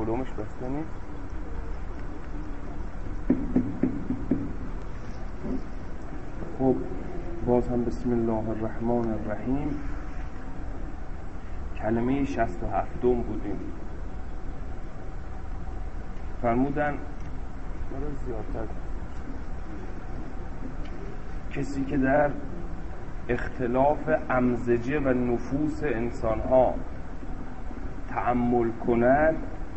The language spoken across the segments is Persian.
کدومش بسته نیست. خب باز هم بسم الله الرحمن الرحیم. کلمه 67 بودیم. فرمودن زیادتر کسی که در اختلاف امزجه و نفوس انسانها تأمل کند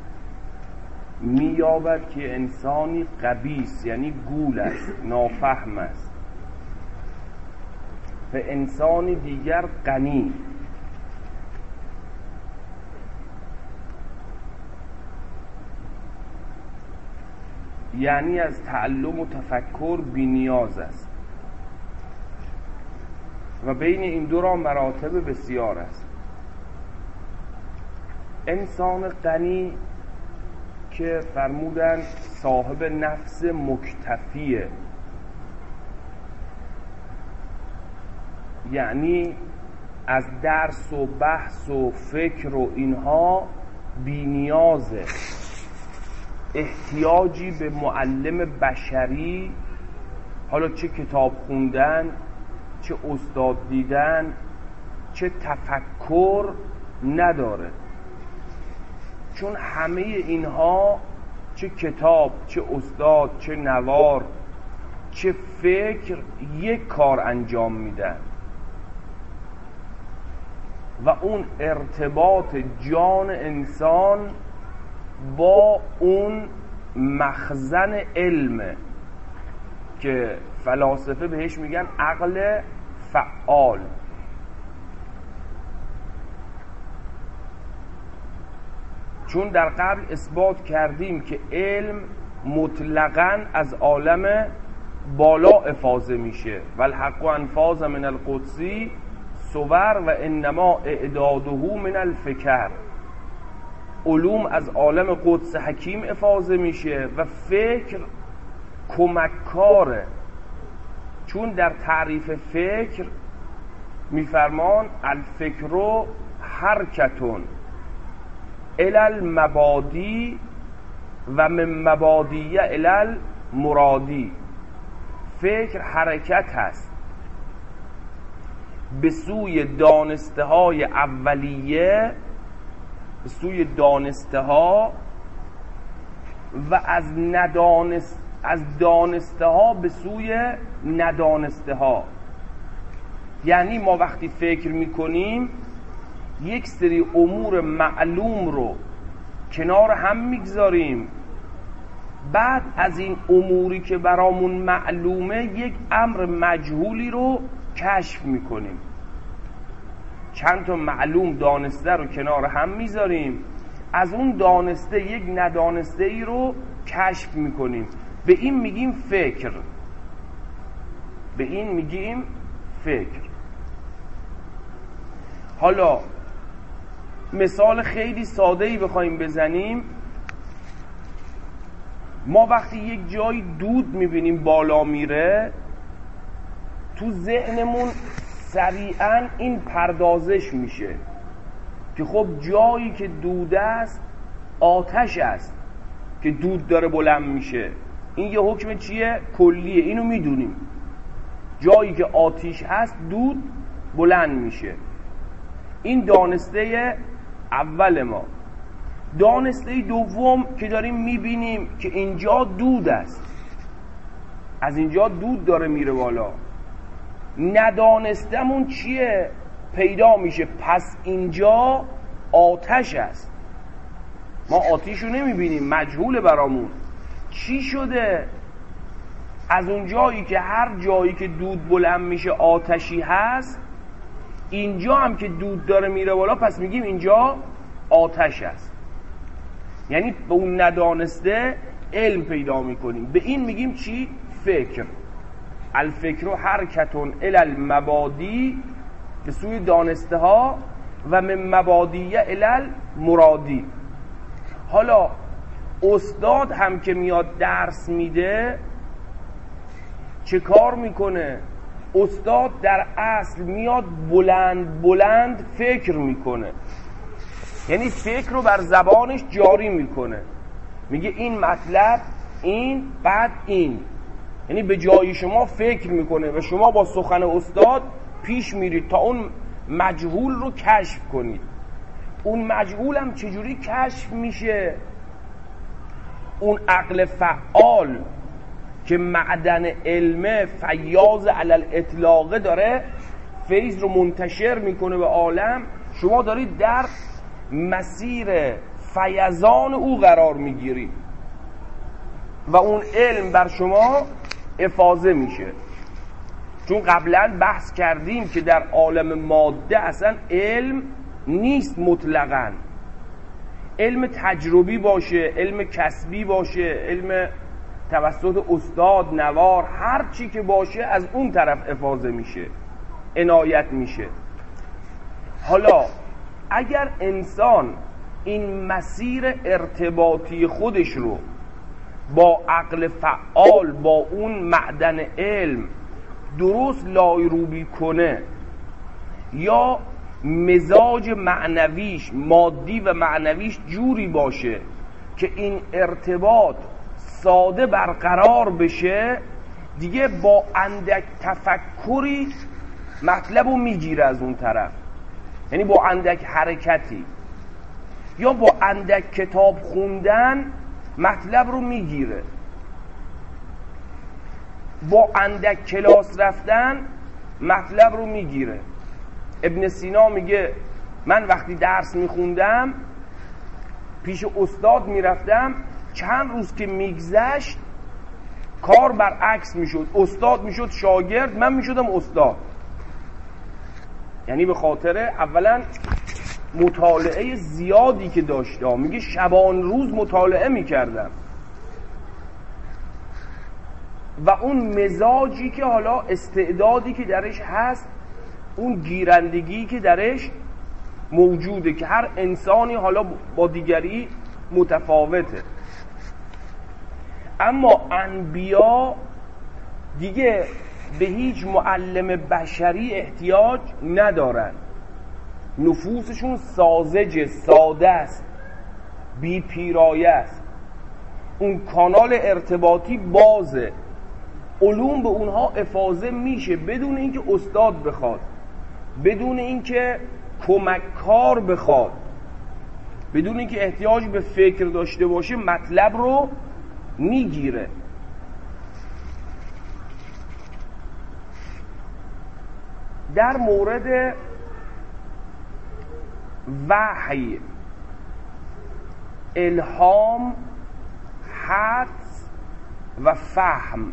می‌یابد که انسانی غبیث، یعنی گول است، نافهم است، و انسانی دیگر غنی، یعنی از تعلم و تفکر بی نیاز است و بین این دو را مراتب بسیار است. انسان غنی که فرمودن صاحب نفس مکتفیه، یعنی از درس و بحث و فکر و اینها بی نیازه، احتیاجی به معلم بشری، حالا چه کتاب خوندن، چه استاد دیدن، چه تفکر نداره، چون همه اینها چه کتاب، چه استاد، چه نوار، چه فکر یک کار انجام میدن و اون ارتباط جان انسان با اون مخزن علم که فلاسفه بهش میگن عقل فعال. چون در قبل اثبات کردیم که علم مطلقاً از عالم بالا افاضه میشه، والحق انفاذ من القدسی صور و انما اعداده من الفکر. علوم از عالم قدس حکیم افاضه میشه و فکر کمککاره، چون در تعریف فکر میفرمان الفکر حرکتون الی المبادی و من مبادیه الی المرادی. فکر حرکت هست به سوی دانسته های اولیه، به سوی دانسته ها، و از دانسته ها به سوی ندانسته ها. یعنی ما وقتی فکر میکنیم یک سری امور معلوم رو کنار هم میگذاریم، بعد از این اموری که برامون معلومه یک امر مجهولی رو کشف میکنیم. چند تا معلوم دانسته رو کنار هم میذاریم، از اون دانسته یک ندانسته ای رو کشف میکنیم، به این میگیم فکر. به این میگیم فکر. حالا مثال خیلی ساده‌ای بخوایم بزنیم، ما وقتی یک جای دود میبینیم بالا میره، تو ذهنمون سریعا این پردازش میشه که خب جایی که دود است آتش است که دود داره بلند میشه. این یه حکم چیه؟ کلیه، اینو میدونیم. جایی که آتش هست دود بلند میشه. این دانسته اول ما. دانسته دوم که داریم میبینیم که اینجا دود است، از اینجا دود داره میره بالا. ندانستمون چیه؟ پیدا میشه، پس اینجا آتش است. ما آتش رو نمیبینیم، مجهول برامون. چی شده؟ از اون جایی که هر جایی که دود بلند میشه آتشی هست، اینجا هم که دود داره میره بالا، پس میگیم اینجا آتش است. یعنی به اون ندانسته علم پیدا میکنیم. به این میگیم چی؟ فکر. الفکر حرکتون الی المبادی، به سوی دانسته ها، و من مبادیه الی المرادی. حالا استاد هم که میاد درس میده چه کار میکنه؟ استاد در اصل میاد بلند بلند فکر میکنه. یعنی فکر رو بر زبانش جاری میکنه، میگه این مطلب این بعد این، یعنی به جای شما فکر میکنه و شما با سخن استاد پیش میرید تا اون مجهول رو کشف کنید. اون مجهول هم چجوری کشف میشه؟ اون عقل فعال که معدن علم فیاض علل اطلاقه داره فیض رو منتشر میکنه به عالم، شما دارید در مسیر فیضان او قرار میگیرید و اون علم بر شما افاضه میشه. چون قبلا بحث کردیم که در عالم ماده اصلا علم نیست مطلقاً، علم تجربی باشه، علم کسبی باشه، علم توسط استاد، نوار، هر چی که باشه از اون طرف افاضه میشه، عنایت میشه. حالا اگر انسان این مسیر ارتباطی خودش رو با عقل فعال، با اون معدن علم درست لایروبی کنه، یا مزاج معنویش، مادی و معنویش جوری باشه که این ارتباط ساده برقرار بشه، دیگه با اندک تفکری مطلب رو میگیره از اون طرف، یعنی با اندک حرکتی یا با اندک کتاب خوندن مطلب رو میگیره، با اندک کلاس رفتن مطلب رو میگیره. ابن سینا میگه من وقتی درس میخوندم پیش استاد میرفتم، چند روز که میگذشت کار برعکس میشد، استاد میشد شاگرد، من میشدم استاد. یعنی به خاطر اولا مطالعه زیادی که داشتم، میگه شبان روز مطالعه میکردم و اون مزاجی که حالا استعدادی که درش هست، اون گیرندگی که درش موجوده که هر انسانی حالا با دیگری متفاوته. اما انبیا دیگه به هیچ معلم بشری احتیاج ندارن، نفوسشون ساذج، ساده است، بی پیرایه است، اون کانال ارتباطی بازه، علوم به اونها افاضه میشه بدون اینکه استاد بخواد، بدون اینکه کمککار بخواد، بدون اینکه احتیاج به فکر داشته باشه مطلب رو میگیره. در مورد وحی، الهام، حدس و فهم،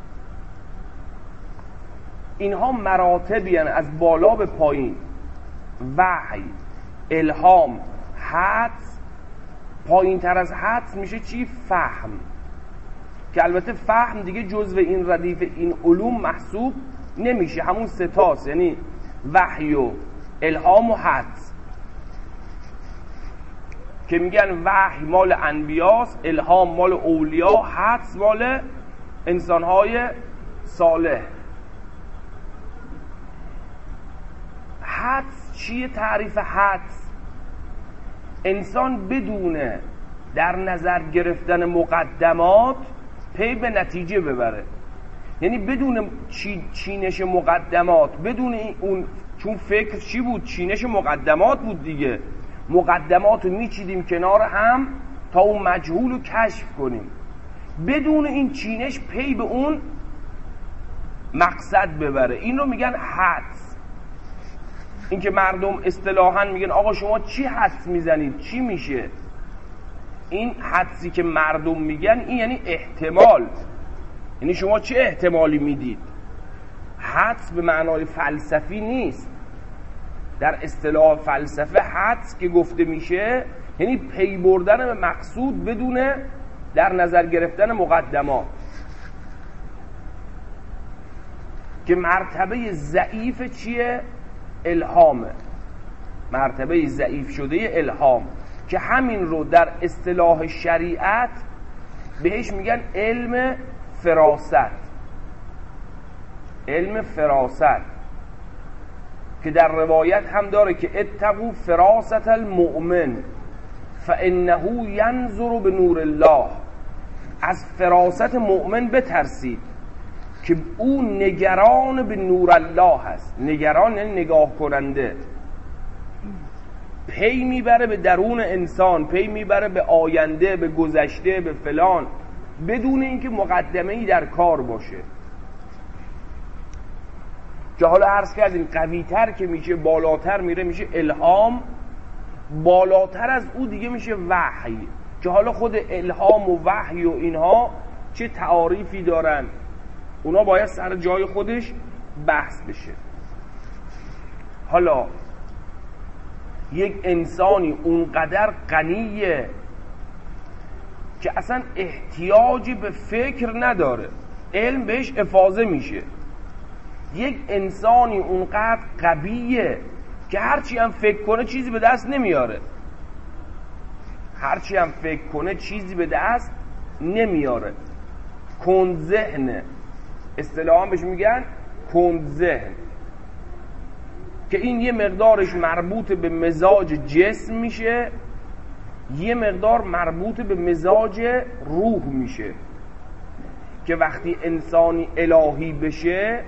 اینها مراتبی هستند از بالا به پایین. وحی، الهام، حدس، پایین تر از حدس میشه چی؟ فهم، که البته فهم دیگه جزو این ردیف این علوم محسوب نمیشه، همون ستاست، یعنی وحی و الهام و حدس که میگن وحی مال انبیاست، الهام مال اولیا، حدس مال انسانهای صالح. حدس چیه؟ تعریف حدس انسان بدونه در نظر گرفتن مقدمات پی به نتیجه ببره، یعنی بدون چینش مقدمات، بدون اون، چون فکر چی بود؟ چینش مقدمات بود دیگه، مقدمات رو میچیدیم کنار هم تا اون مجهول رو کشف کنیم، بدون این چینش پی به اون مقصد ببره، این رو میگن حدس. این که مردم اصطلاحاً میگن آقا شما چی حدس میزنید، چی میشه؟ این حدسی که مردم میگن این یعنی احتمال، یعنی شما چه احتمالی میدید. حدس به معنای فلسفی نیست. در اصطلاح فلسفه حدس که گفته میشه یعنی پی بردن به مقصود بدون در نظر گرفتن مقدمات، که مرتبه ضعیف چیه؟ الهامه، مرتبه ضعیف شده الهام، که همین رو در اصطلاح شریعت بهش میگن علم فراست. علم فراست که در روایت هم داره که اتقوا فراست المؤمن فانه ینظر به نور الله، از فراست مؤمن بترسید که او نگران به نور الله هست. نگران یعنی نگاه کننده، پی میبره به درون انسان، پی میبره به آینده، به گذشته، به فلان، بدون اینکه مقدمه‌ای در کار باشه. که حالا عرض کردیم قوی‌تر که میشه، بالاتر میره، میشه الهام، بالاتر از او دیگه میشه وحی. که حالا خود الهام و وحی و اینها چه تعاریفی دارن، اونا باید سر جای خودش بحث بشه. حالا یک انسانی اونقدر غنیه که اصلا احتیاجی به فکر نداره، علم بهش افاضه میشه. یک انسانی اونقدر قویه که هرچی هم فکر کنه چیزی به دست نمیاره، هرچی هم فکر کنه چیزی به دست نمیاره. کند ذهنه، اصطلاحاً بهش میگن کند ذهن، که این یه مقدارش مربوط به مزاج جسم میشه، یه مقدار مربوط به مزاج روح میشه. که وقتی انسانی الهی بشه،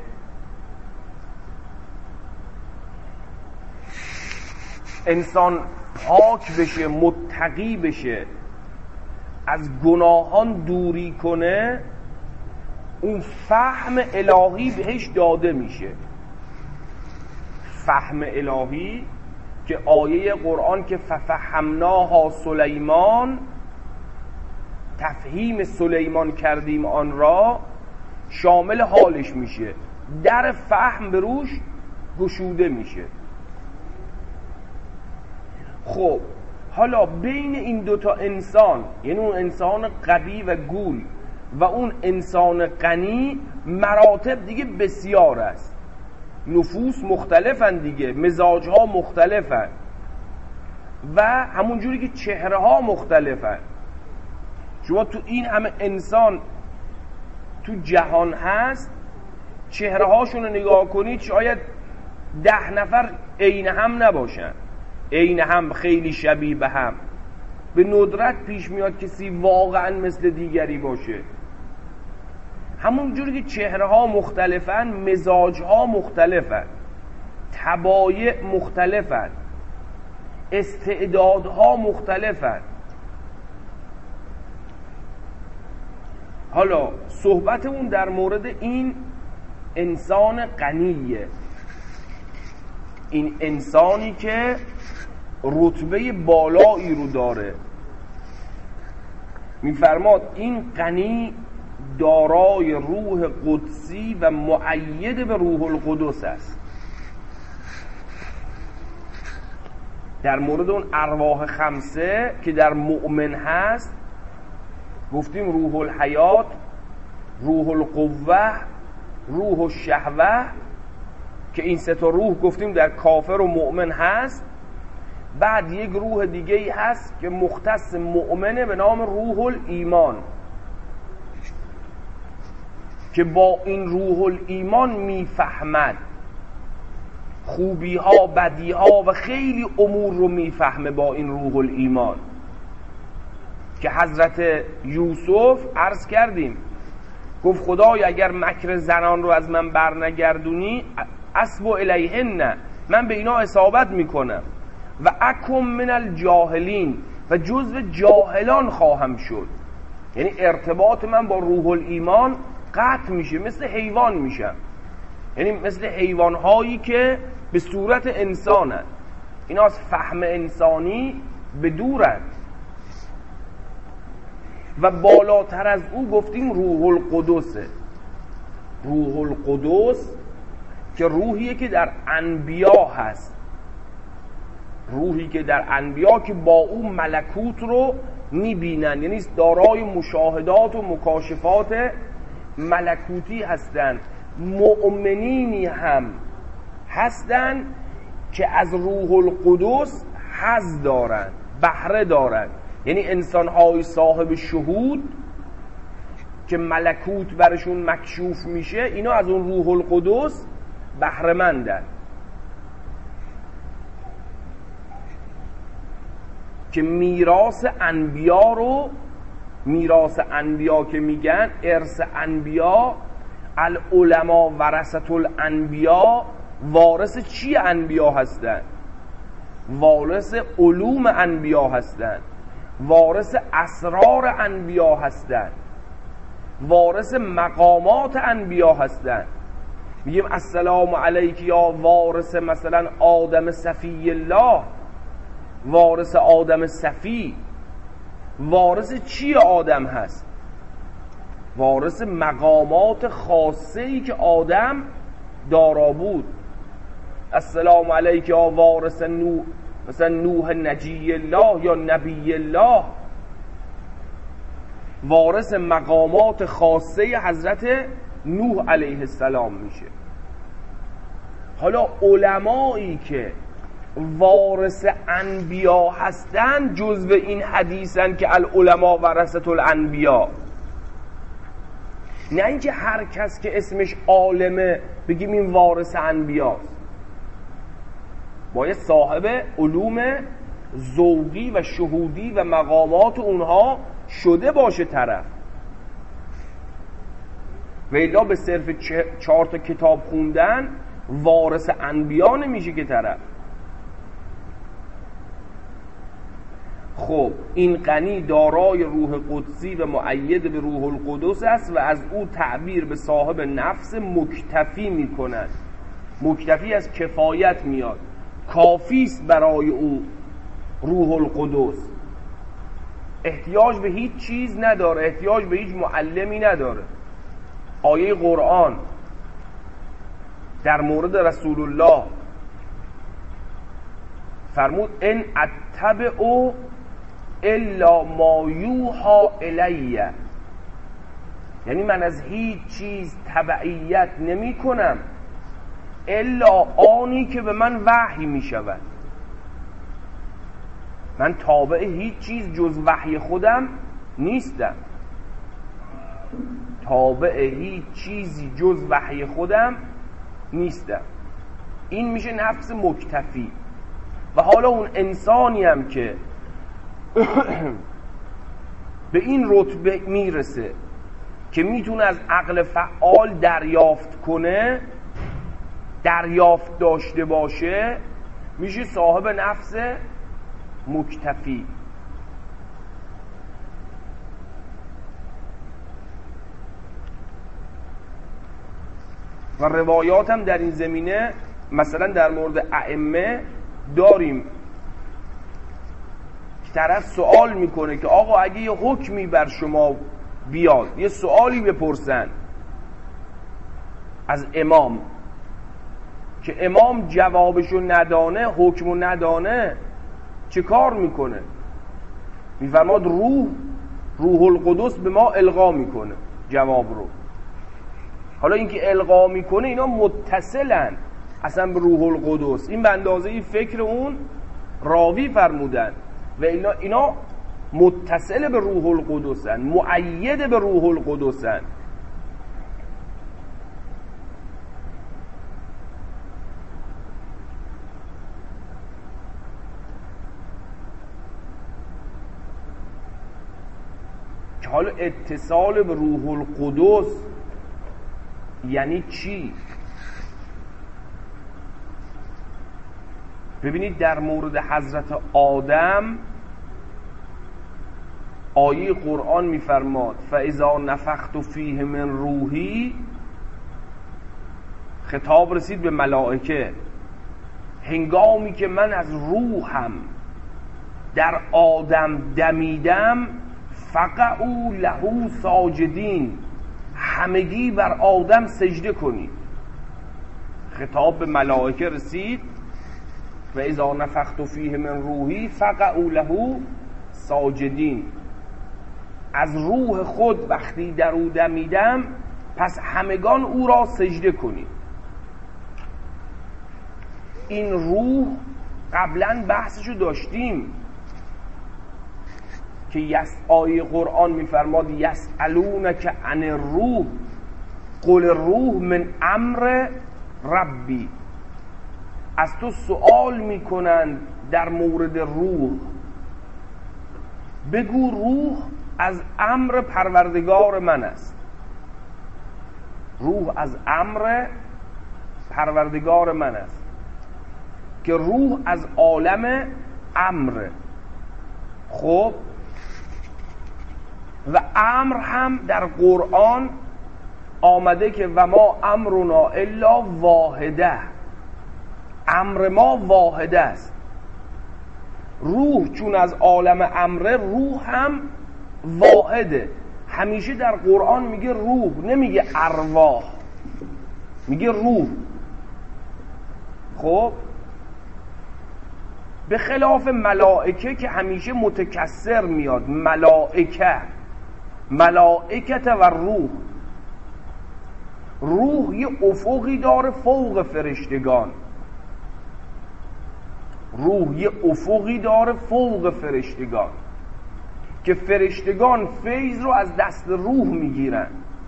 انسان پاک بشه، متقی بشه، از گناهان دوری کنه، اون فهم الهی بهش داده میشه. فهم الهی که آیه قرآن که ففهمناها سلیمان، تفهیم سلیمان کردیم آن را، شامل حالش میشه، در فهم به روش گشوده میشه. خب حالا بین این دوتا انسان، یعنی اون انسان قوی و گول و اون انسان غنی، مراتب دیگه بسیار است. نفوس مختلفن دیگه، مزاجها مختلفن و همون جوری که چهره ها مختلفن. شما تو این همه انسان تو جهان هست، چهره هاشون رو نگاه کنید شاید 10 نفر عین هم نباشن، عین هم خیلی شبیه به هم. به ندرت پیش میاد کسی واقعا مثل دیگری باشه. همون جوری که چهره ها مختلفن، مزاج ها مختلفن، طبایع مختلفن، استعدادها مختلفن. حالا صحبتمون در مورد این انسان غنیه، این انسانی که رتبه بالایی رو داره. میفرماد این غنی دارای روح قدسی و مؤید به روح القدس است. در مورد اون ارواح خمسه که در مؤمن هست گفتیم روح الحیات، روح القوه، روح الشهوه، که این سه تا روح گفتیم در کافر و مؤمن هست. بعد یک روح دیگه ای هست که مختص مؤمنه به نام روح الایمان، که با این روح الایمان میفهمد خوبی ها، بدی ها و خیلی امور رو میفهمه با این روح الایمان. که حضرت یوسف عرض کردیم گفت خدای اگر مکر زنان رو از من برنگردونی اسب الیهن، من به اینا اصابت میکنم، و اکم من الجاهلین، و جزو جاهلان خواهم شد. یعنی ارتباط من با روح الایمان قطع میشه، مثل حیوان میشم، یعنی مثل حیوان هایی که به صورت انسانن، اینا از فهم انسانی به دورن. و بالاتر از او گفتیم روح القدسه. روح القدس که روحیه که در انبیا هست، روحی که در انبیا که با او ملکوت رو میبینن، یعنی دارای مشاهدات و مکاشفات ملکوتی هستن. مؤمنینی هم هستن که از روح القدس حظ دارن، بهره دارن، یعنی انسان‌های صاحب شهود که ملکوت برشون مکشوف میشه، اینا از اون روح القدس بهره مندن. که میراث انبیا که میگن ارث انبیا، العلماء ورثة الانبیا، وارث چی انبیا هستن؟ وارث علوم انبیا هستن، وارث اسرار انبیا هستن، وارث مقامات انبیا هستن. میگیم السلام علیک یا وارث مثلا آدم صفی الله، وارث آدم صفی. وارث چی آدم هست؟ وارث مقامات خاصه‌ای که آدم دارا بود. السلام علیک یا وارث نوح، مثلا نوح نجی الله یا نبی الله، وارث مقامات خاصه حضرت نوح علیه السلام میشه. حالا علمایی که وارث انبیا هستن جزو این حدیثن که العلماء ورثة الانبیا، نه اینکه هر کس که اسمش عالمه بگیم این وارث انبیاست. باید صاحب علوم ذوقی و شهودی و مقامات اونها شده باشه طرف، و الا به صرف 4 تا کتاب خوندن وارث انبیا نمیشه که طرف. خب این غنی دارای روح قدسی و مؤید به روح القدس است و از او تعبیر به صاحب نفس مکتفی میکنند. مکتفی از کفایت میاد، کافی است برای او روح القدس، احتیاج به هیچ چیز نداره، احتیاج به هیچ معلمی نداره. آیه قرآن در مورد رسول الله فرمود ان اتبع الا ما یوحى الی، یعنی من از هیچ چیز تبعیت نمی کنم الا آنی که به من وحی می شود. من تابع هیچ چیز جز وحی خودم نیستم، تابع هیچ چیزی جز وحی خودم نیستم. این میشه نفس مکتفی. و حالا اون انسانی هم که به این رتبه میرسه که میتونه از عقل فعال دریافت کنه، دریافت داشته باشه، میشه صاحب نفس مکتفی. و روایات هم در این زمینه مثلا در مورد ائمه داریم که طرف سوال میکنه که آقا اگه یه حکمی بر شما بیاد، یه سوالی بپرسن از امام که امام جوابشو ندانه، حکمو ندانه، چه کار میکنه؟ میفرماد روح القدس به ما القا میکنه جواب رو. حالا اینکه القا میکنه اینا متصلن اصلا به روح القدس، این به اندازه فکر اون راوی فرمودن و اینا متصل به روح القدسن، مؤید به روح القدسن. که حالا اتصال به روح القدس یعنی چی؟ ببینید در مورد حضرت آدم آیه قرآن میفرماد فاذا نفخت فیه من روحی، خطاب رسید به ملائکه، هنگامی که من از روحم در آدم دمیدم فقعوا له ساجدین، همگی بر آدم سجده کنید. خطاب به ملائکه رسید و اذا نفخت فیه من روحی فقعوا له ساجدین، از روح خود وقتی در او دمیدم پس همگان او را سجده کنید. این روح قبلا بحثشو داشتیم که آیه قرآن میفرماد یسألونک عن الروح قل الروح من امر ربی، از تو سؤال میکنند در مورد روح، بگو روح از امر پروردگار من است. روح از امر پروردگار من است که روح از عالم امر. خب و امر هم در قرآن آمده که و ما امرنا الا واحده، امر ما واحده است. روح چون از عالم امره، روح هم واحده. همیشه در قرآن میگه روح، نمیگه ارواح، میگه روح. خب به خلاف ملائکه که همیشه متکسر میاد، ملائکت و روح. روح یه افقی داره فوق فرشتگان، روح یه افقی داره فوق فرشتگان که فرشتگان فیض رو از دست روح میگیرن.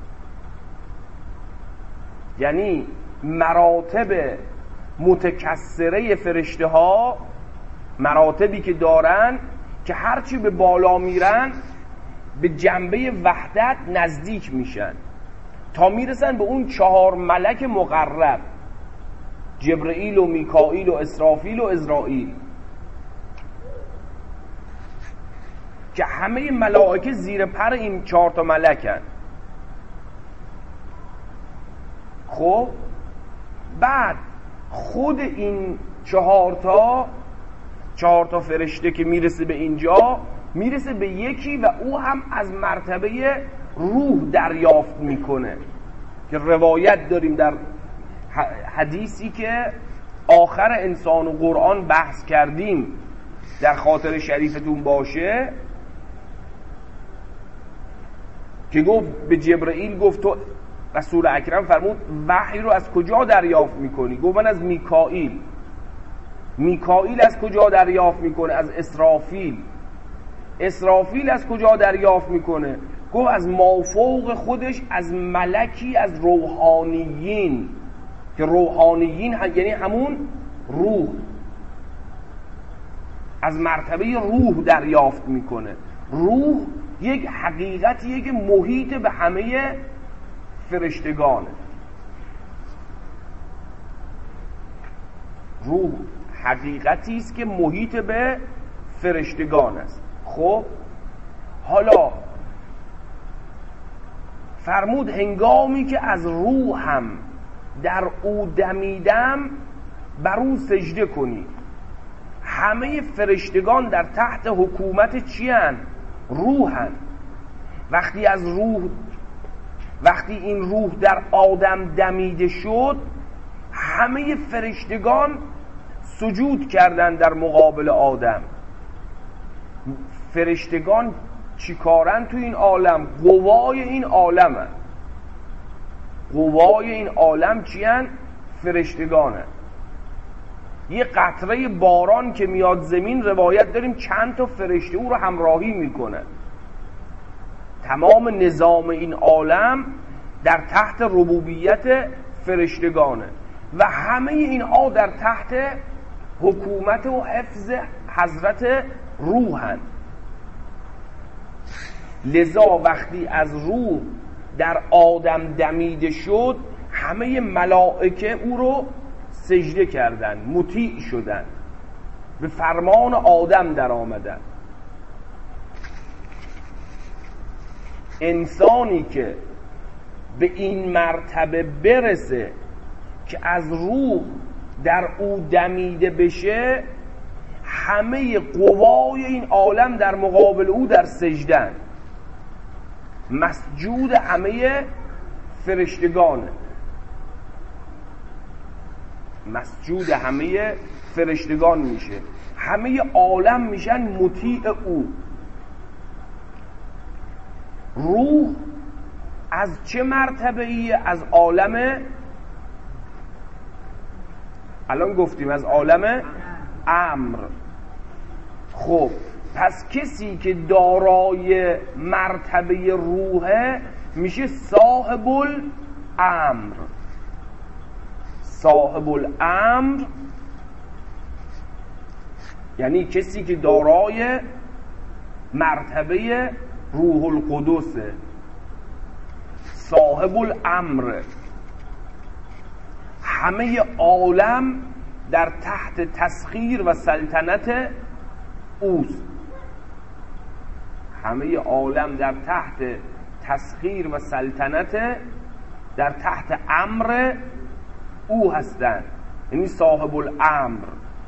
یعنی مراتب متکثره فرشته ها، مراتبی که دارن که هرچی به بالا میرن به جنبه وحدت نزدیک میشن تا میرسن به اون 4 ملک مقرب، جبرئیل و میکائیل و اسرافیل و عزرائیل، که همه ملائکه زیر پر این 4 تا ملکن. خب بعد خود این 4 تا فرشته که میرسه به اینجا، میرسه به یکی و او هم از مرتبه روح دریافت میکنه، که روایت داریم در حدیثی که آخر انسان و قرآن بحث کردیم، در خاطر شریفتون باشه، که گفت به جبرئیل، گفت تو رسول اکرم فرمود وحی رو از کجا دریافت میکنی؟ گفت من از میکائیل. میکائیل از کجا دریافت میکنه؟ از اسرافیل. اسرافیل از کجا دریافت میکنه؟ گفت از مافوق خودش، از ملکی از روحانیین، که روحانیین یعنی همون روح، از مرتبه روح دریافت میکنه. روح یک حقیقتیه که محیط به همه فرشتگانه. روح حقیقتی است که محیط به فرشتگان است. خب حالا فرمود هنگامی که از روحم در او دمیدم بر او سجده کنی. همه فرشتگان در تحت حکومت چی هن؟ روحن. وقتی این روح در آدم دمیده شد، همه فرشتگان سجود کردند در مقابل آدم. فرشتگان چی کارن تو این عالم؟ قوای این عالم هن. قوای این عالم چی هن؟ فرشتگان هن. یه قطره باران که میاد زمین، روایت داریم چند تا فرشته او رو همراهی میکنه. تمام نظام این عالم در تحت ربوبیت فرشتگانه و همه اینها در تحت حکومت و حفظ حضرت روحن. لذا وقتی از روح در آدم دمیده شد، همه ملائکه او رو سجده کردن، مطیع شدن، به فرمان آدم در آمدن. انسانی که به این مرتبه برسه که از روح در او دمیده بشه، همه قوای این عالم در مقابل او در سجدن، مسجود همه فرشتگانه، مسجود همه فرشتگان میشه، همه عالم میشن مطیع او. روح از چه مرتبه ای؟ از عالم، الان گفتیم از عالم امر. خب پس کسی که دارای مرتبه روحه میشه صاحب الامر. صاحب الامر یعنی کسی که دارای مرتبه روح القدس، صاحب الامر. همه عالم در تحت تسخیر و سلطنت اوست. همه عالم در تحت تسخیر و سلطنت، در تحت امر او هستند، یعنی صاحب الامر.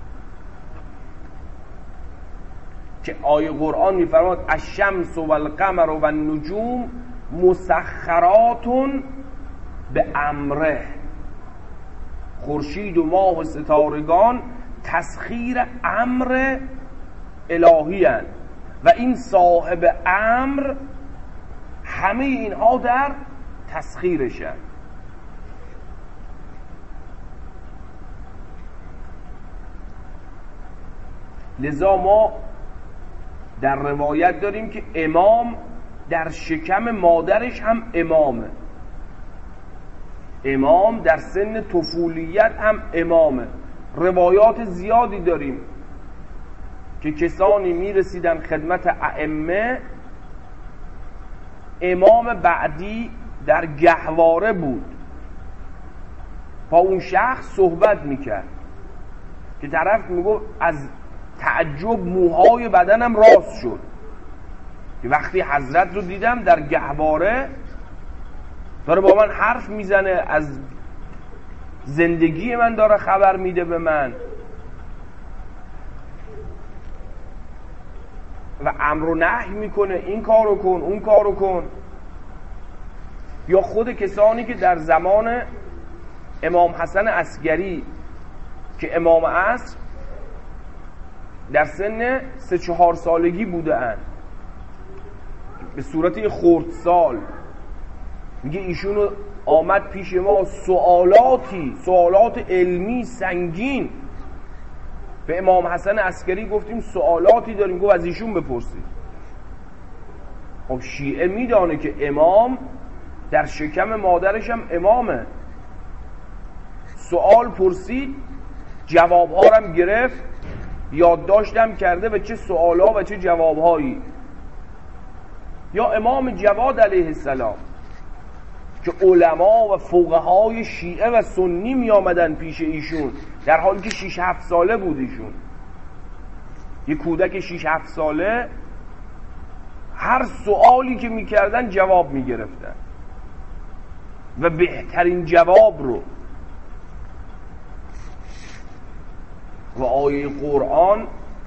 که آیه قرآن می‌فرماید الشمس و القمر و النجوم مسخرات به امره. خورشید و ماه و ستارگان تسخیر امر الهی هستند و این صاحب امر همه اینها در تسخیرشند. لذا ما در روایت داریم که امام در شکم مادرش هم امامه، امام در سن طفولیت هم امامه. روایات زیادی داریم که کسانی میرسیدن خدمت ائمه، امام بعدی در گهواره بود، با اون شخص صحبت میکرد که طرف میگفت از تعجب موهای بدنم راست شد که وقتی حضرت رو دیدم در گهواره داره با من حرف میزنه، از زندگی من داره خبر میده به من و امر و نهی میکنه، این کارو کن اون کارو کن. یا خود کسانی که در زمان امام حسن عسگری که امام عصر در سن 3-4 سالگی بوده اند، به صورت خردسال، میگه ایشونو آمد پیش ما سوالات علمی سنگین. به امام حسن عسکری گفتیم سوالاتی داریم، گفت از ایشون بپرسید. خب شیعه میدانه که امام در شکم مادرش هم امامه. سوال پرسید، جوابها هم گرفت، یادداشتم کرده به چه سوالا و چه جوابهایی. یا امام جواد علیه السلام که علما و فقهای شیعه و سنی می آمدن پیش ایشون در حالی که 6-7 ساله بود. ایشون یه کودک 6-7 ساله هر سوالی که می کردن جواب می گرفتن و بهترین جواب رو. و آیه قرآن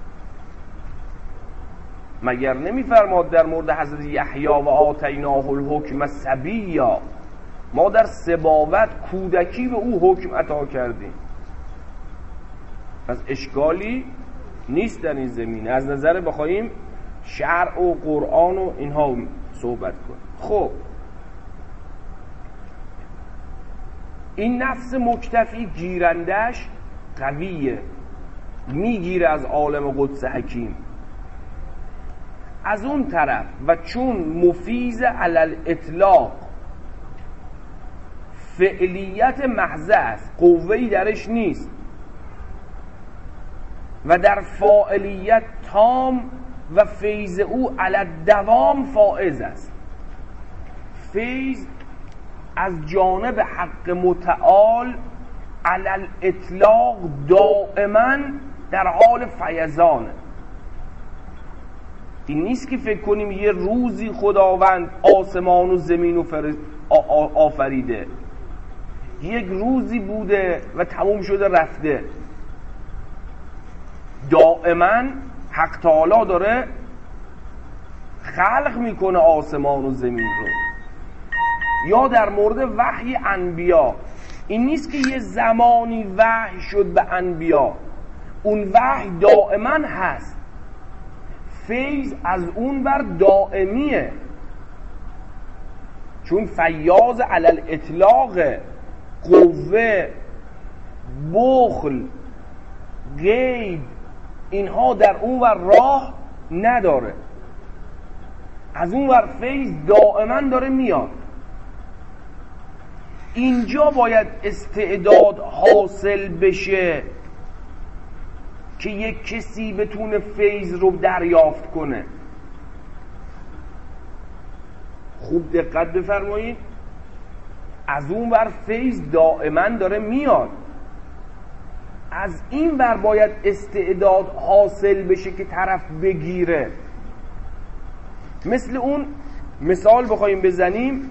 مگر نمی‌فرماد در مورد حضرت یحیی و آتیناه الحکم صبیا، ما در صباوت کودکی به او حکم عطا کردیم. پس اشکالی نیست در این زمینه از نظر بخوایم شرع و قرآن و اینها صحبت کنیم. خب این نفس مکتفی گیرندش قویه، میگیره از عالم قدس حکیم. از اون طرف و چون مفیز علل اطلاق فعلیت محضه است، قوهی درش نیست و در فاعلیت تام و فیض او علل دوام فائز است. فیض از جانب حق متعال علل اطلاق دائما در حال فیضانه. این نیست که فکر کنیم یه روزی خداوند آسمان و زمین و آفریده، یک روزی بوده و تموم شده رفته. دائما حق تعالی داره خلق میکنه آسمان و زمین رو. یا در مورد وحی انبیا، این نیست که یه زمانی وحی شد به انبیا، اون وحی دائما هست. فیض از اون بر دائمیه، چون فیاض علل اطلاق، قوه، بخل، غیب، اینها در اون بر راه نداره. از اون بر فیض دائما داره میاد. اینجا باید استعداد حاصل بشه که یک کسی بتونه فیض رو دریافت کنه. خوب دقت بفرمایید، از اون ور فیض دائما داره میاد، از این ور باید استعداد حاصل بشه که طرف بگیره. مثل اون مثال بخوایم بزنیم،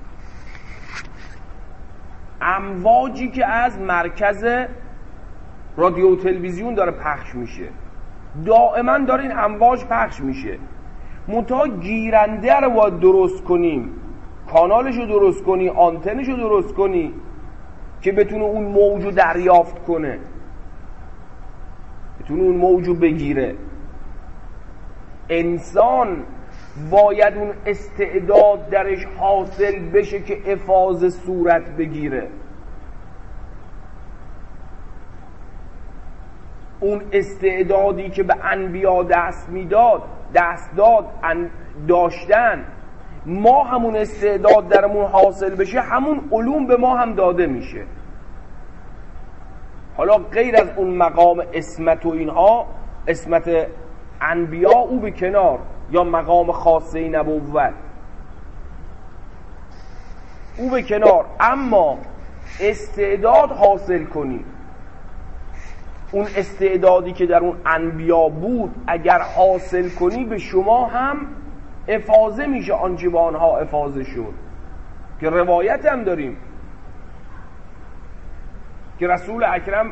امواجی که از مرکز رادیو و تلویزیون داره پخش میشه، دائما داره این امواج پخش میشه، منتها گیرنده رو باید درست کنیم، کانالش رو درست کنی، آنتنش رو درست کنی که بتونه اون موج رو دریافت کنه، بتونه اون موج رو بگیره. انسان باید اون استعداد درش حاصل بشه که افاضه صورت بگیره. اون استعدادی که به انبیا دست داشتن، ما همون استعداد درمون حاصل بشه، همون علوم به ما هم داده میشه. حالا غیر از اون مقام اسمت و اینها، اسمت انبیا او به کنار، یا مقام خاصه نبوت او به کنار، اما استعداد حاصل کنی، اون استعدادی که در اون انبیا بود اگر حاصل کنی، به شما هم افاضه میشه آنچه به آنها افاضه شد. که روایت هم داریم که رسول اکرم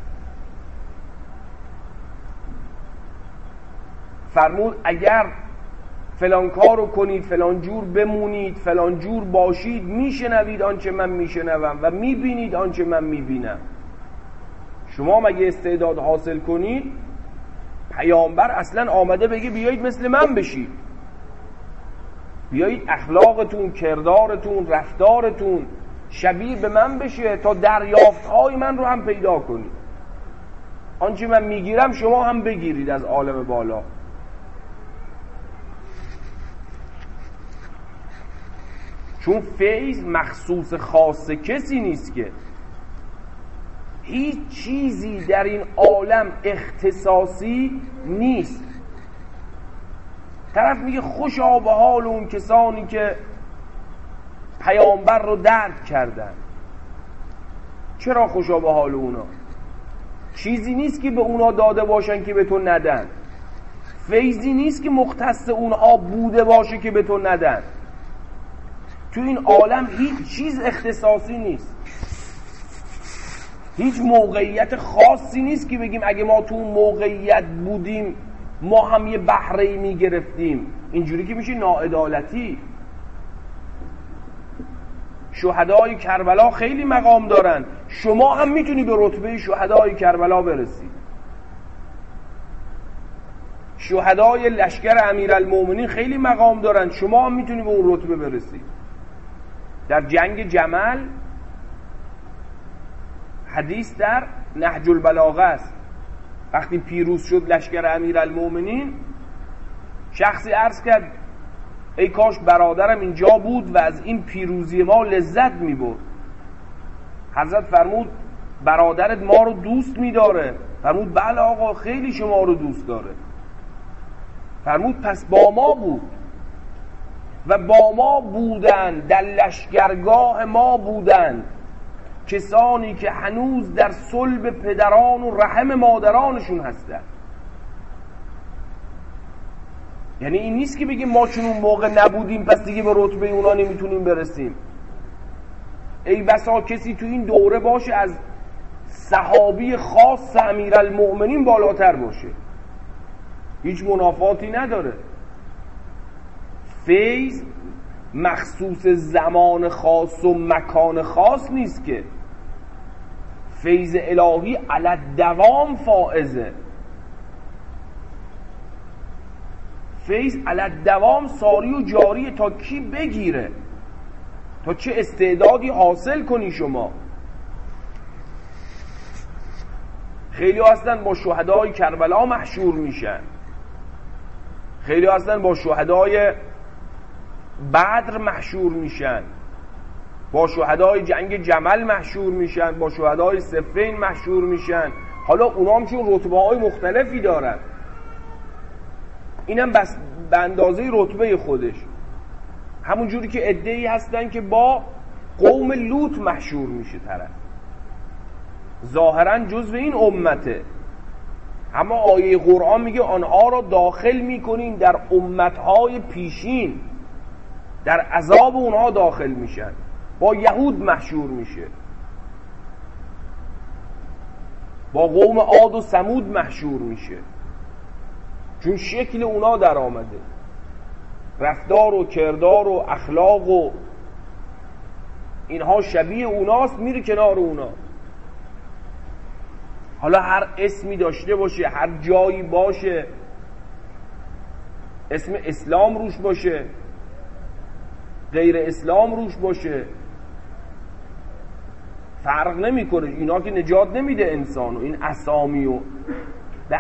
فرمود اگر فلان کارو کنید، فلان جور بمونید، فلان جور باشید، میشنوید آنچه من میشنوم و میبینید آنچه من میبینم. شما مگه استعداد حاصل کنید، پیامبر اصلا آمده بگه بیایید مثل من بشید، بیایید اخلاقتون، کردارتون، رفتارتون شبیه به من بشه تا دریافت‌های من رو هم پیدا کنید. آنچه من میگیرم شما هم بگیرید از عالم بالا. چون فیض مخصوص خاص کسی نیست، که هیچ چیزی در این عالم اختصاصی نیست. طرف میگه خوشا به حال اون کسانی که پیامبر رو درک کردن. چرا خوشا به حال اونا؟ چیزی نیست که به اونا داده باشن که به تو ندن، فیضی نیست که مختص اونها بوده باشه که به تو ندن. تو این عالم هیچ چیز اختصاصی نیست، هیچ موقعیت خاصی نیست که بگیم اگه ما تو اون موقعیت بودیم ما هم یه بهره‌ای میگرفتیم. اینجوری که میشه ناعدالتی. شهدای کربلا خیلی مقام دارن، شما هم میتونی به رتبه شهدای کربلا برسی. شهدای لشکر امیرالمومنین خیلی مقام دارن، شما هم میتونی به اون رتبه برسی. در جنگ جمل حدیث در نهج البلاغه است، وقتی پیروز شد لشکر امیرالمومنین، شخصی عرض کرد ای کاش برادرم اینجا بود و از این پیروزی ما لذت می‌برد. حضرت فرمود برادرت ما رو دوست می‌داره؟ فرمود بله آقا خیلی شما رو دوست داره. فرمود پس با ما بود و با ما بودن، در لشکرگاه ما بودن کسانی که هنوز در صلب پدران و رحم مادرانشون هستن. یعنی این نیست که بگیم ما چون اون موقع نبودیم پس دیگه به رتبه اونا نمیتونیم برسیم. ای بسا کسی تو این دوره باشه از صحابی خاص امیرالمؤمنین بالاتر باشه، هیچ منافاتی نداره. فیض مخصوص زمان خاص و مکان خاص نیست، که فیض الهی علی دوام فائزه. فیض علی دوام ساری و جاری، تا کی بگیره، تا چه استعدادی حاصل کنی شما. خیلی هستن با شهدای کربلا محشور میشن، خیلی هستن با شهدای بدر محشور میشن، با شهدای جنگ جمل محشور میشن، با شهدای صفین محشور میشن. حالا اونام چون رتبه های مختلفی دارن، اینم بس به اندازه رتبه خودش. همون جوری که عده‌ای هستن که با قوم لوط محشور میشه طرف، ظاهرا جزو این امته، اما آیه قرآن میگه آنها را داخل میکنیم در امتهای پیشین، در عذاب اونها داخل میشن، با یهود محشور میشه، با قوم عاد و ثمود محشور میشه، چون شکل اونا در آمده، رفتار و کردار و اخلاق و اینها شبیه اوناست، میره کنار اونا. حالا هر اسمی داشته باشه، هر جایی باشه، اسم اسلام روش باشه، غیر اسلام روش باشه، فرق نمیکنه، اینا که نجات نمیده انسانو، این اسامی و به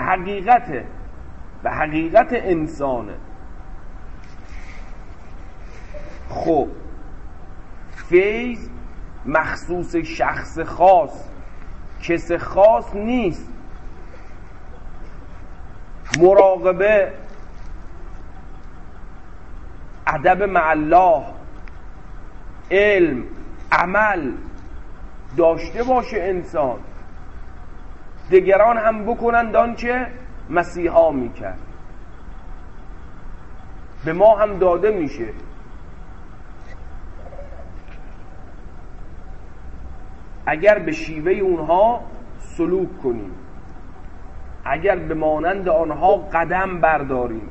حقیقت انسانه. خب فیض مخصوص شخص خاص، کس خاص نیست. مراقبه، ادب مع الله، علم، عمل داشته باشه انسان، دیگران هم بکنند آنچه مسیحا میکرد، به ما هم داده میشه. اگر به شیوه اونها سلوک کنیم، اگر به مانند آنها قدم برداریم،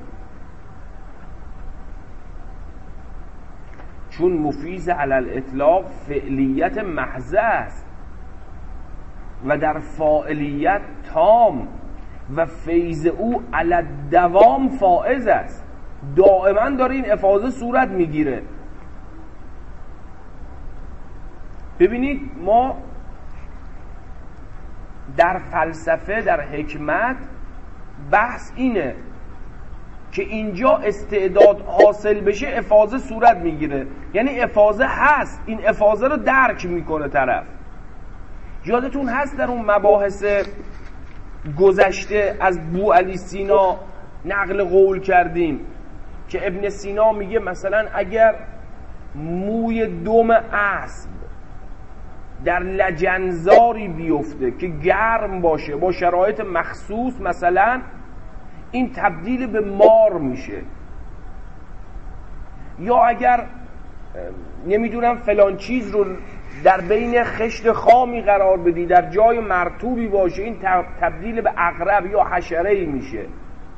چون مفیض علی الاطلاق فعلیت محض است و در فاعلیت تام و فیض او علی الدوام فائز است، دائما داره این افاضه صورت میگیره. ببینید ما در فلسفه، در حکمت بحث اینه که اینجا استعداد حاصل بشه افاضه صورت میگیره، یعنی افاضه هست، این افاضه رو درک میکنه طرف. یادتون هست در اون مباحث گذشته از بوعلی سینا نقل قول کردیم که ابن سینا میگه مثلا اگر موی دم اسب در لجنزاری بیفته که گرم باشه با شرایط مخصوص، مثلا این تبدیل به مار میشه، یا اگر نمیدونم فلان چیز رو در بین خشت خامی قرار بدی در جای مرطوبی باشه، این تبدیل به عقرب یا حشره‌ای میشه،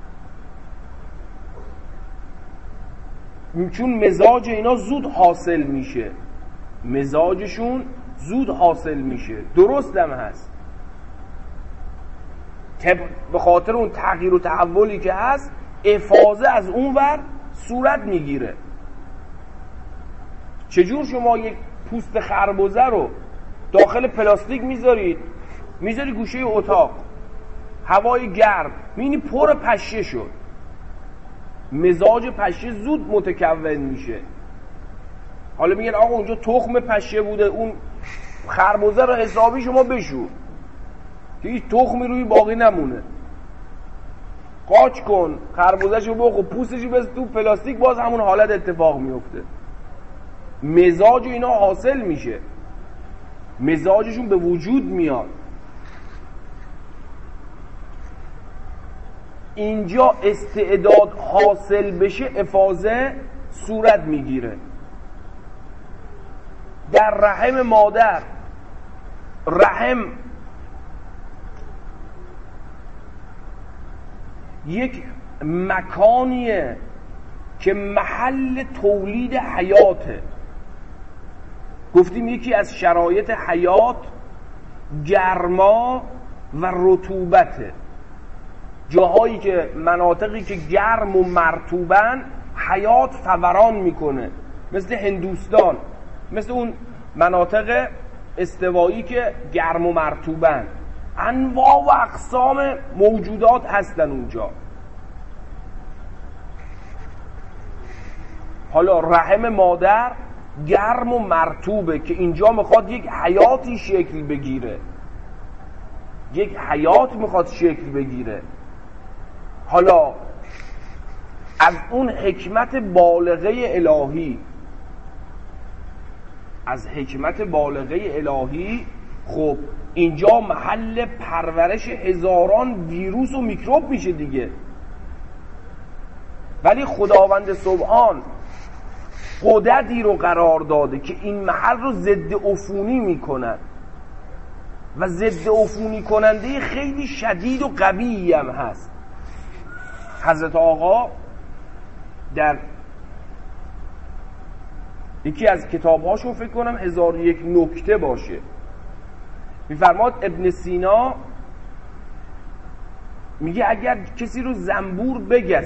چون مزاج اینا زود حاصل میشه، مزاجشون زود حاصل میشه. درست هم هست، به خاطر اون تغییر و تحولی که هست افاضه از اون ور صورت میگیره. چجور شما یک پوست خربزه رو داخل پلاستیک میذاری گوشه اتاق، هوای گرم، میبینی پر پشه شد، مزاج پشه زود متکون میشه. حالا میگن آقا اونجا تخم پشه بوده، اون خربزه رو حسابی شما بشور که هیچ تخمی روی باقی نمونه، قاچ کن خربزه‌شو بخور، پوستشو بس تو پلاستیک، باز همون حالت اتفاق میفته. مزاج اینا حاصل میشه، مزاجشون به وجود میاد. اینجا استعداد حاصل بشه افاضه صورت میگیره. در رحم مادر، رحم یک مکانیه که محل تولید حیاته. گفتیم یکی از شرایط حیات گرما و رطوبته. جاهایی که مناطقی که گرم و مرطوبن حیات فوران میکنه، مثل هندوستان، مثل اون مناطق استوایی که گرم و مرطوبن، انواع و اقسام موجودات هستن اونجا. حالا رحم مادر گرم و مرطوبه که اینجا میخواد یک حیاتی شکل بگیره، یک حیات میخواد شکل بگیره. حالا از اون حکمت بالغه الهی از حکمت بالغه الهی، خب اینجا محل پرورش هزاران ویروس و میکروب میشه دیگه. ولی خداوند سبحان قدرتی رو قرار داده که این محل رو ضد عفونی میکنن و ضد عفونی کننده خیلی شدید و قوی هم هست. حضرت آقا در یکی از کتابهاشون فکر کنم 1001 نکته باشه میفرماد ابن سینا میگه اگر کسی رو زنبور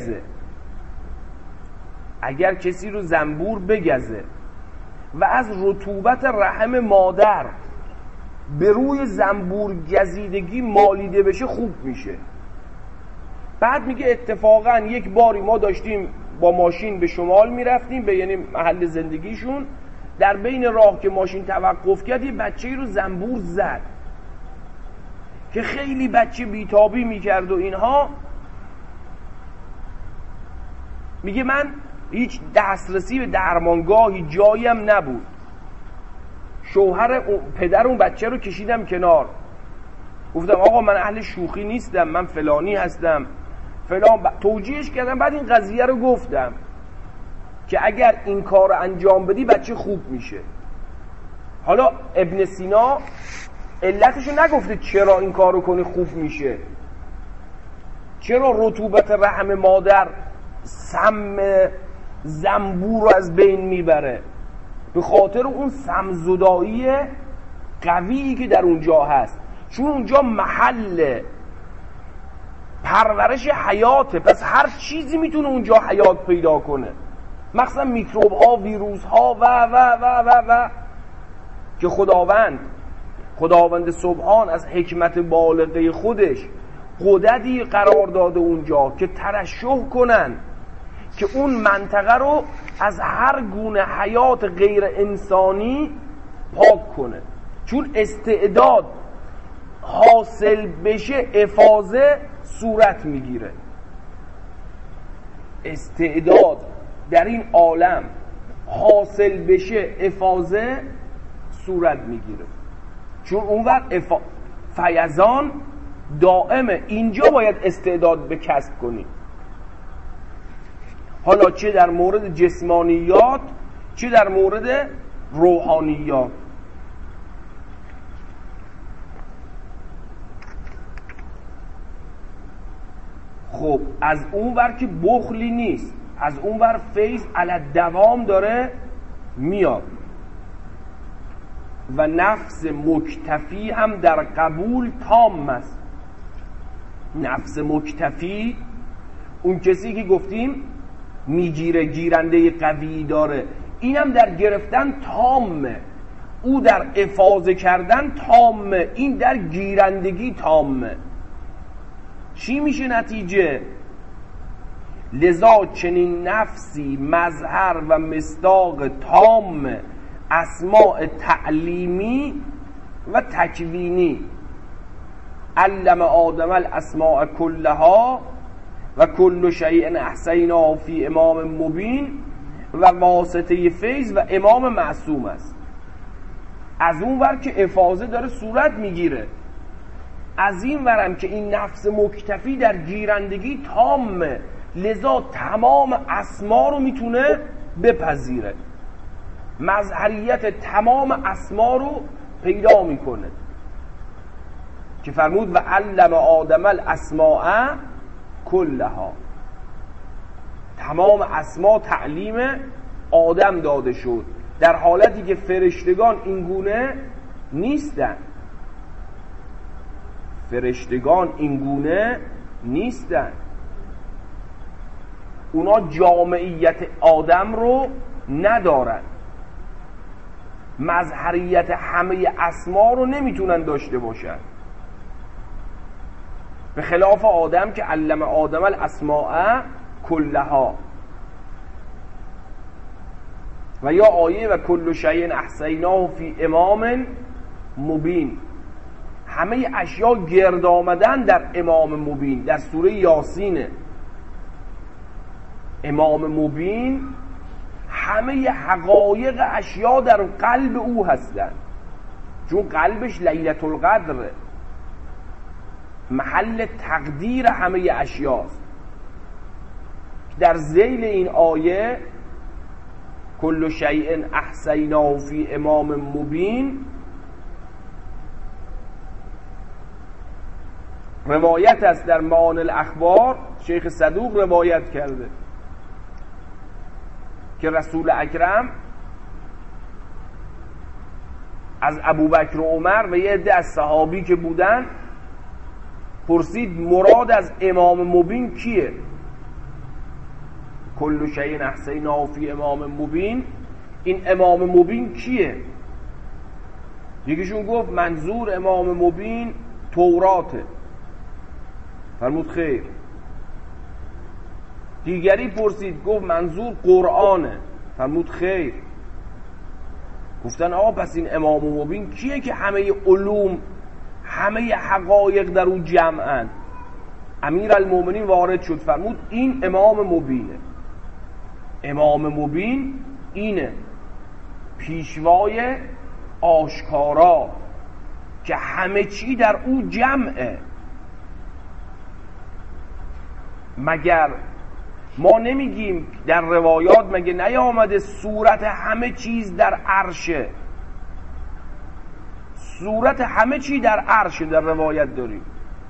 بگزه و از رطوبت رحم مادر به روی زنبور گزیدگی مالیده بشه خوب میشه. بعد میگه اتفاقا یک باری ما داشتیم با ماشین به شمال میرفتیم به یعنی محل زندگیشون، در بین راه که ماشین توقف کرد یه بچه‌ای رو زنبور زد که خیلی بچه بیتابی میکرد و اینها. میگه من هیچ دسترسی به درمانگاهی جایم نبود، پدر اون بچه رو کشیدم کنار، گفتم آقا من اهل شوخی نیستم، من فلانی هستم فلان، توجیهش کردم. بعد این قضیه رو گفتم که اگر این کار رو انجام بدی بچه خوب میشه. حالا ابن سینا علتشو نگفته چرا این کار رو کنی خوب میشه، چرا رطوبت رحم مادر سم زنبور رو از بین میبره، به خاطر اون سمزدایی قویی که در اونجا هست، چون اونجا محل پرورش حیاته، پس هر چیزی میتونه اونجا حیات پیدا کنه، مخصوصا میکروب ها، ویروس ها و و و و و که خداوند سبحان از حکمت بالغه خودش قدرتی قرار داده اونجا که ترشح کنن که اون منطقه رو از هر گونه حیات غیر انسانی پاک کنه، چون استعداد حاصل بشه افاضه صورت میگیره. استعداد در این عالم حاصل بشه افاضه صورت میگیره، چون اون وقت فیضان دائمه. اینجا باید استعداد به کسب کنی، حالا چه در مورد جسمانیات چه در مورد روحانیات. خب از اون ور که بخلی نیست، از اون ور فیض علی دوام داره میاد و نفس مکتفی هم در قبول تام است. نفس مکتفی اون کسی که گفتیم میگیره، گیرنده قوی داره، اینم در گرفتن تامه، او در افاضه کردن تامه، این در گیرندگی تامه. چی میشه نتیجه؟ لذا چنین نفسی مظهر و مصداق تام اسماء تعلیمی و تکوینی، علم آدم الاسماء کلها و کل شیء احصیناه فی امام مبین و واسطه فیض و امام معصوم است. از اون ور که افاضه داره صورت میگیره، از این ورم که این نفس مکتفی در گیرندگی تامه، لذا تمام اسما رو میتونه بپذیره، مظهریت تمام اسما رو پیدا میکنه که فرمود و علم آدم الاسماء کلها، تمام اسما تعلیم آدم داده شد، در حالتی که فرشتگان این گونه نیستن. فرشتگان این گونه نیستن، اونا جامعیت آدم رو ندارن، مظهریت همه اسما رو نمیتونن داشته باشن، به خلاف آدم که علم آدم الاسماء کلها. و یا آیه و کل شیء احصیناه فی امام مبین، همه اشیا گرد آمدن در امام مبین، در سوره یاسینه. امام مبین همه حقایق اشیا در قلب او هستند، چون قلبش لیلة القدر محل تقدیر همه اشیاست. در ذیل این آیه کل شیء احصیناه فی امام مبین روایت است در معانی الاخبار، شیخ صدوق روایت کرده که رسول اکرم از ابوبکر و عمر و یه عده از صحابی که بودن پرسید مراد از امام مبین کیه؟ کل شیء احصیناه فی امام مبین، این امام مبین کیه؟ یکیشون گفت منظور امام مبین توراته. فرمود خیر. دیگری پرسید گفت منظور قرآنه. فرمود خیر. گفتن آقا پس این امام مبین کیه که همه علوم همه حقایق در او جمعن؟ امیر المومنین وارد شد فرمود این امام مبینه. امام مبین اینه، پیشوای آشکارا که همه چی در او جمعه. مگر ما نمیگیم در روایات مگه نیامده صورت همه چیز در عرشه؟ صورت همه چی در عرشه در روایت داریم.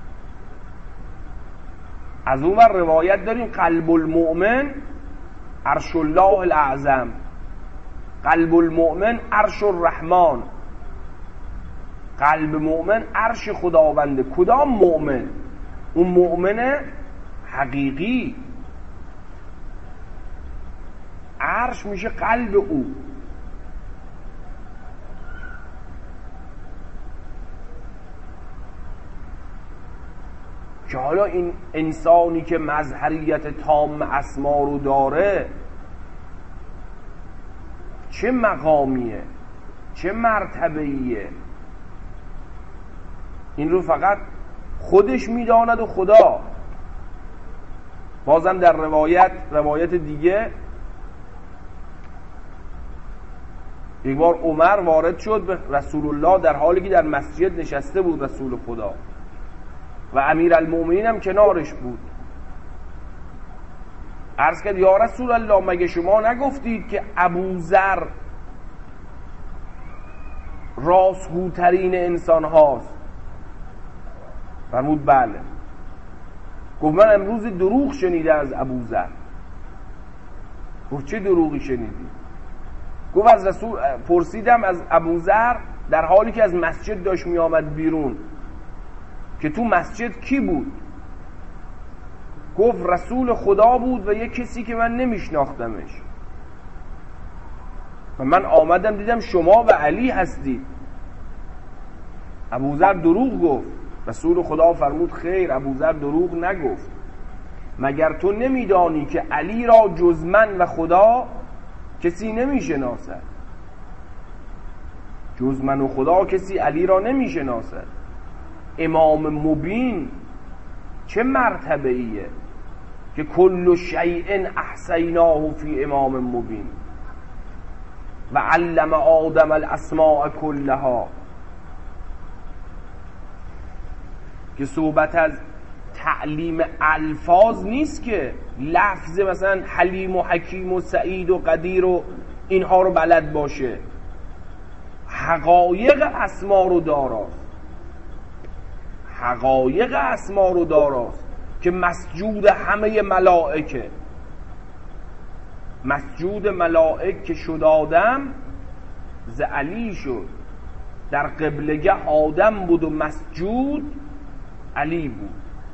از اون ور روایت داریم قلب المؤمن عرش الله الاعظم، قلب المؤمن عرش الرحمن، قلب مؤمن عرش خداونده. کدام مؤمن؟ اون مؤمن حقیقی. عرش میشه قلب او. که حالا این انسانی که مظهریت تام اسما رو داره چه مقامیه، چه مرتبهیه، این رو فقط خودش میداند و خدا. بازم در روایت دیگه یک بار عمر وارد شد به رسول الله در حالی که در مسجد نشسته بود رسول خدا و امیر المومنین هم کنارش بود. عرض کرد یا رسول الله مگه شما نگفتید که ابوذر راستگوترین انسان هاست؟ فرمود بله. گفت من امروز دروغ شنیده از ابوذر. گفت چه دروغی شنیدی؟ گفت از رسول پرسیدم از ابوذر در حالی که از مسجد داشت می آمد بیرون که تو مسجد کی بود؟ گفت رسول خدا بود و یک کسی که من نمیشناختمش و من آمدم دیدم شما و علی هستید. ابوذر دروغ گفت. رسول خدا فرمود خیر، ابوذر دروغ نگفت. مگر تو نمیدانی که علی را جز من و خدا کسی نمیشناسد؟ جز من و خدا کسی علی را نمیشناسد. امام مبین چه مرتبه ایه که کل شیء احصیناه فی امام مبین و علم آدم الاسماء کلها. که صحبت از تعلیم الفاظ نیست که لفظ مثلا حلیم و حکیم و سعید و قدیر و اینها رو بلد باشه. حقایق اسما رو داراست. حقایق اسما رو داراست که مسجود همه ملائکه. مسجود ملائک که شد آدم ز علی شد. در قبلگه آدم بود و مسجود علی بود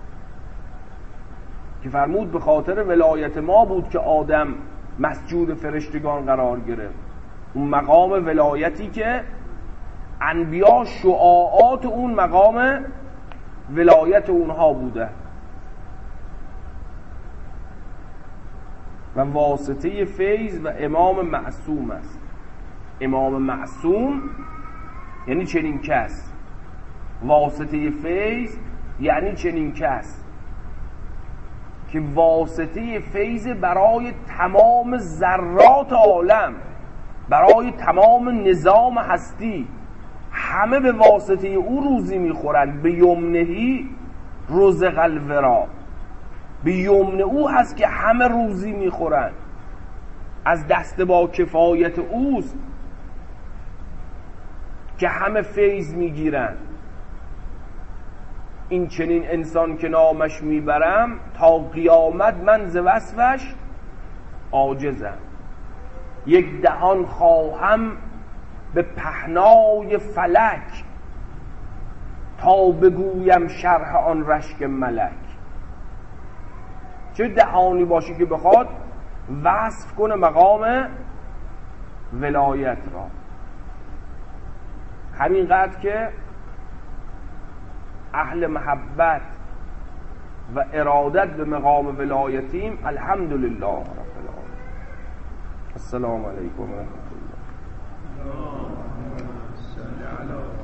که فرمود به خاطر ولایت ما بود که آدم مسجود فرشتگان قرار گرفت. اون مقام ولایتی که انبیا شعاعات اون مقام ولایت اونها بوده و واسطه فیض و امام معصوم است. امام معصوم یعنی چنین کس، واسطه فیض یعنی چنین کس. که واسطه فیض برای تمام ذرات عالم، برای تمام نظام هستی، همه به واسطه او روزی میخورند. به یمنهی رزق الورا، به یمن او هست که همه روزی میخورند، از دست با کفایت اوست که همه فیض میگیرند. این چنین انسان که نامش میبرم، تا قیامت من ز وصفش عاجزم. یک دهان خواهم به پهنای فلک، تا بگویم شرح آن رشک ملک. چه دهانی باشی که بخواد وصف کنه مقام ولایت را. همینقدر که اهل محبت و ارادت به مقام ولایتیم، الحمدلله رب العالمین. السلام علیکم و رحمت الله.